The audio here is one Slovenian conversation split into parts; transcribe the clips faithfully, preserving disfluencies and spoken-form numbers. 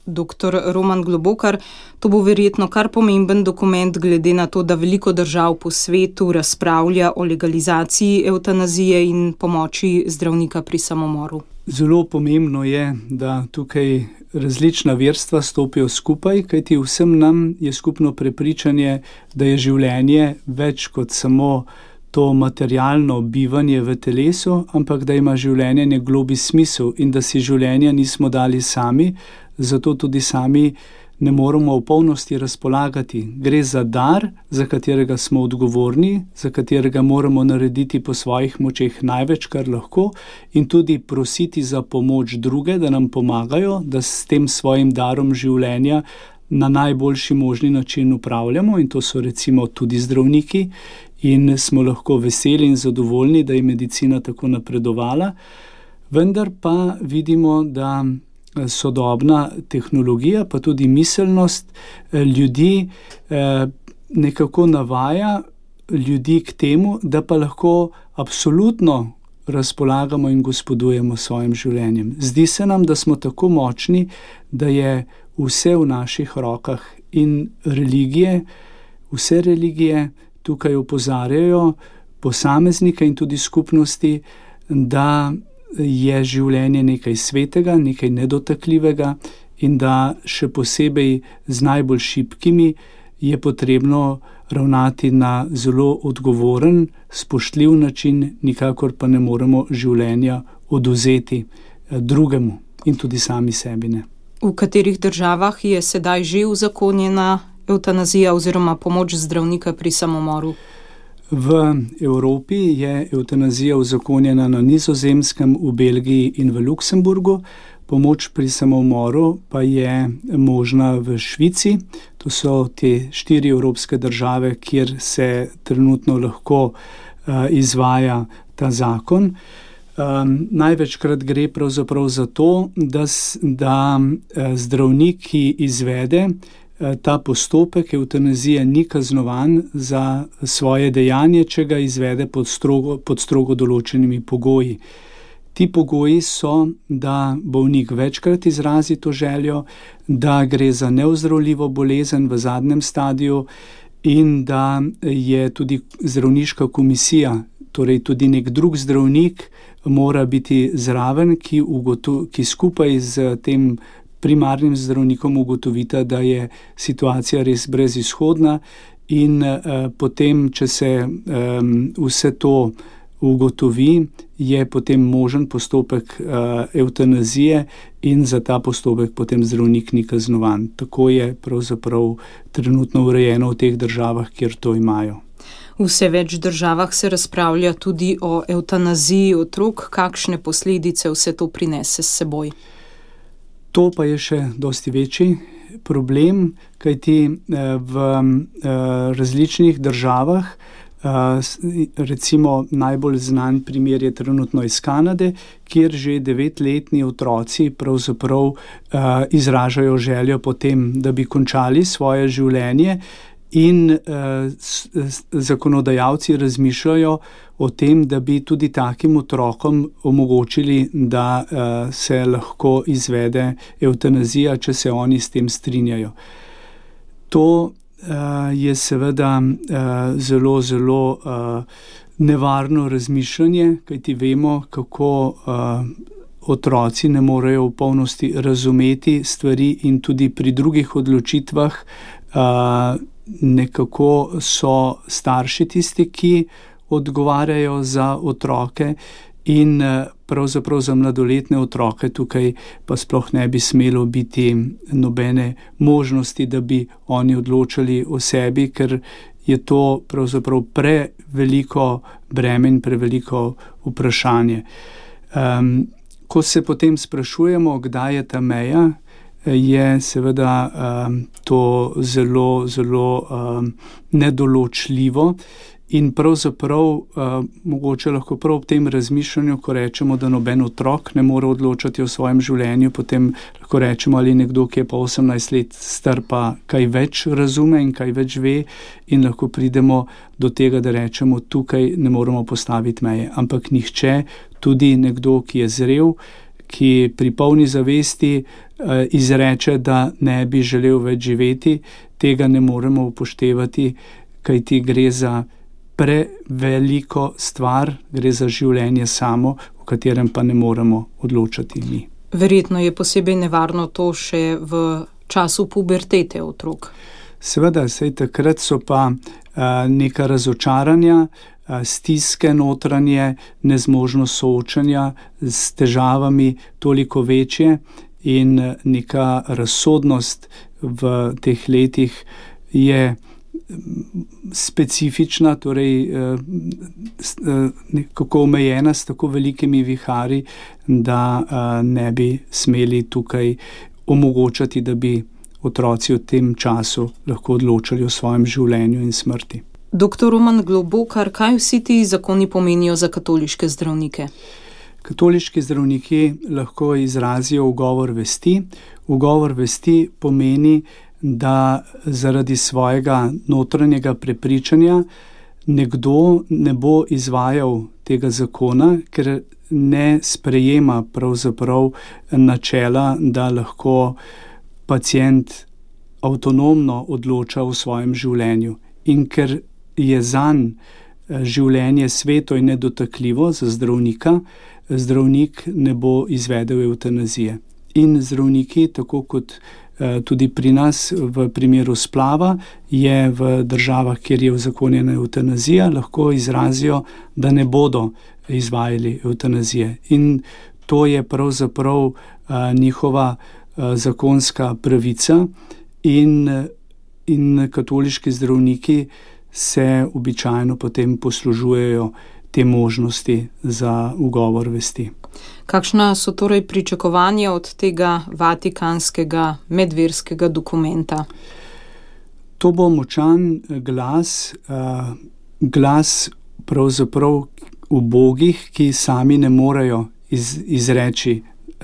doktor Roman Globokar. To bo verjetno kar pomemben dokument glede na to, da veliko držav po svetu razpravlja o legalizaciji evtanazije in pomoči zdravnika pri samomoru. Zelo pomembno je, da tukaj različna verstva stopijo skupaj, kajti vsem nam je skupno prepričanje, da je življenje več kot samo to materialno bivanje v telesu, ampak da ima življenje nek globlji smisel in da si življenja nismo dali sami, zato tudi sami ne moremo v polnosti razpolagati. Gre za dar, za katerega smo odgovorni, za katerega moramo narediti po svojih močeh največ, kar lahko, in tudi prositi za pomoč druge, da nam pomagajo, da s tem svojim darom življenja na najboljši možni način upravljamo, in to so recimo tudi zdravniki, in smo lahko veseli in zadovoljni, da je medicina tako napredovala. Vendar pa vidimo, da sodobna tehnologija, pa tudi miselnost ljudi nekako navaja ljudi k temu, da pa lahko absolutno razpolagamo in gospodujemo svojim življenjem. Zdi se nam, da smo tako močni, da je vse v naših rokah, in religije, vse religije tukaj opozarjajo posameznike in tudi skupnosti, da je življenje nekaj svetega, nekaj nedotakljivega in da še posebej z najbolj šibkimi je potrebno ravnati na zelo odgovoren, spoštljiv način, nikakor pa ne moremo življenja odvzeti drugemu in tudi sami sebi ne. V katerih državah je sedaj že uzakonjena evtanazija oziroma pomoč zdravnika pri samomoru? V Evropi je evtanazija uzakonjena na Nizozemskem, v Belgiji in v Luksemburgu. Pomoč pri samomoru pa je možna v Švici. To so te štiri evropske države, kjer se trenutno lahko uh, izvaja ta zakon. Um, največkrat gre pravzaprav za to, da, da uh, zdravnik, ki izvede ta postopek evtanazije, ni kaznovan za svoje dejanje, če ga izvede pod strogo, pod strogo določenimi pogoji. Ti pogoji so, da bolnik večkrat izrazi to željo, da gre za neozdravljivo bolezen v zadnjem stadiju in da je tudi zdravniška komisija, torej tudi nek drug zdravnik, mora biti zraven, ki, ugotu, ki skupaj z tem primarnim zdravnikom ugotovita, da je situacija res brezizhodna, in uh, potem, če se um, vse to ugotovi, je potem možen postopek uh, evtanazije in za ta postopek potem zdravnik ni kaznovan. Tako je pravzaprav trenutno urejeno v teh državah, kjer to imajo. V vse več državah se razpravlja tudi o evtanaziji otrok. Kakšne posledice vse to prinese s seboj? To pa je še dosti večji problem, kajti v različnih državah, recimo najbolj znan primer je trenutno iz Kanade, kjer že devetletni otroci pravzaprav izražajo željo po tem, da bi končali svoje življenje, in zakonodajalci razmišljajo o tem, da bi tudi takim otrokom omogočili, da se lahko izvede evtanazija, če se oni s tem strinjajo. To je seveda zelo, zelo nevarno razmišljanje, kajti vemo, kako otroci ne morejo v polnosti razumeti stvari in tudi pri drugih odločitvah nekako so starši tisti, ki odgovarjajo za otroke, in pravzaprav za mladoletne otroke tukaj pa sploh ne bi smelo biti nobene možnosti, da bi oni odločali o sebi, ker je to pravzaprav preveliko breme in preveliko vprašanje. Um, ko se potem sprašujemo, kdaj je ta meja, je seveda um, to zelo, zelo um, nedoločljivo, in pravzaprav uh, mogoče lahko prav ob tem razmišljanju, ko rečemo, da noben otrok ne more odločati o svojem življenju, potem lahko rečemo, ali nekdo, ki je pa osemnajst let star, pa kaj več razume in kaj več ve, in lahko pridemo do tega, da rečemo, tukaj ne moremo postaviti meje. Ampak nihče, tudi nekdo, ki je zrel, ki pri polni zavesti izreče, da ne bi želel več živeti, tega ne moremo upoštevati, kajti gre za preveliko stvar, gre za življenje samo, o katerem pa ne moremo odločati mi. Verjetno je posebej nevarno to še v času pubertete otrok. Seveda, saj takrat so pa a, neka razočaranja, a, stiske notranje, nezmožnost soočanja s težavami toliko večje in neka razsodnost v teh letih je specifična, torej nekako omejena s tako velikimi vihari, da ne bi smeli tukaj omogočati, da bi otroci v tem času lahko odločali o svojem življenju in smrti. Doktor Roman Globokar, kaj vsi ti zakoni pomenijo za katoliške zdravnike? Katoliški zdravniki lahko izrazijo ugovor vesti. Ugovor vesti pomeni, da zaradi svojega notranjega prepričanja nekdo ne bo izvajal tega zakona, ker ne sprejema pravzaprav načela, da lahko pacient avtonomno odloča o svojem življenju. In ker je zanj življenje sveto in nedotakljivo za zdravnika, zdravnik ne bo izvedel evtanazije. In zdravniki, tako kot tudi pri nas v primeru splava, je v državah, kjer je uzakonjena evtanazija, lahko izrazijo, da ne bodo izvajali evtanazije. In to je pravzaprav njihova zakonska pravica in, in katoliški zdravniki se običajno potem poslužujejo te možnosti za ugovor vesti. Kakšna so torej pričakovanja od tega vatikanskega medverskega dokumenta? To bo močan glas, glas pravzaprav ubogih, ki sami ne morejo iz, izreči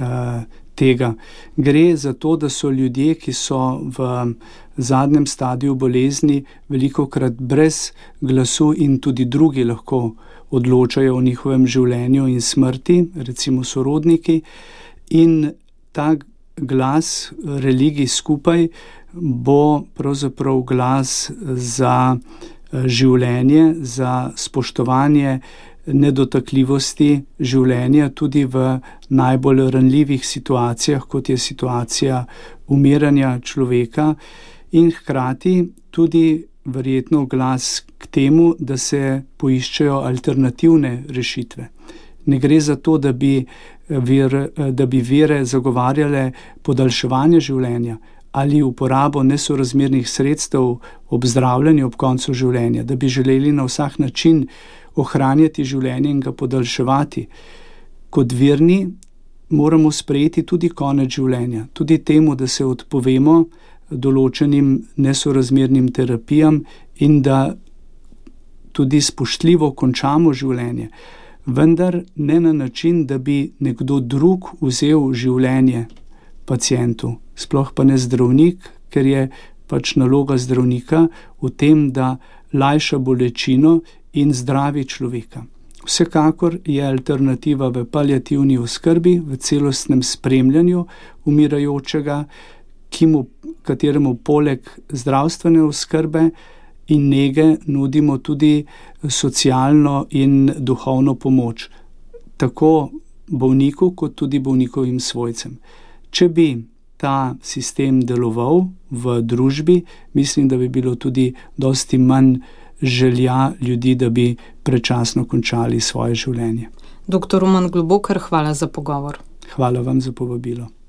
tega. Gre za to, da so ljudje, ki so v zadnjem stadiju bolezni, velikokrat brez glasu in tudi drugi lahko odločajo o njihovem življenju in smrti, recimo sorodniki, in ta glas religij skupaj bo pravzaprav glas za življenje, za spoštovanje nedotakljivosti življenja tudi v najbolj ranljivih situacijah, kot je situacija umiranja človeka, in hkrati tudi verjetno glas k temu, da se poiščejo alternativne rešitve. Ne gre za to, da bi, vir, da bi vere zagovarjale podaljševanje življenja ali uporabo nesorazmernih sredstev ob zdravljenju ob koncu življenja, da bi želeli na vsak način ohranjati življenje in ga podaljševati. Kot verni moramo sprejeti tudi konec življenja, tudi temu, da se odpovemo določenim nesorazmernim terapijam in da tudi spoštljivo končamo življenje, vendar ne na način, da bi nekdo drug vzel življenje pacientu, sploh pa ne zdravnik, ker je pač naloga zdravnika v tem, da lajša bolečino in zdravi človeka. Vsekakor je alternativa v paliativni oskrbi, v celostnem spremljanju umirajočega, ki mu, kateremu poleg zdravstvene oskrbe in nege nudimo tudi socialno in duhovno pomoč, tako bolniku kot tudi bolnikovim svojcem. Če bi ta sistem deloval v družbi, mislim, da bi bilo tudi dosti manj želja ljudi, da bi predčasno končali svoje življenje. Doktor Roman Globokar, hvala za pogovor. Hvala vam za povabilo.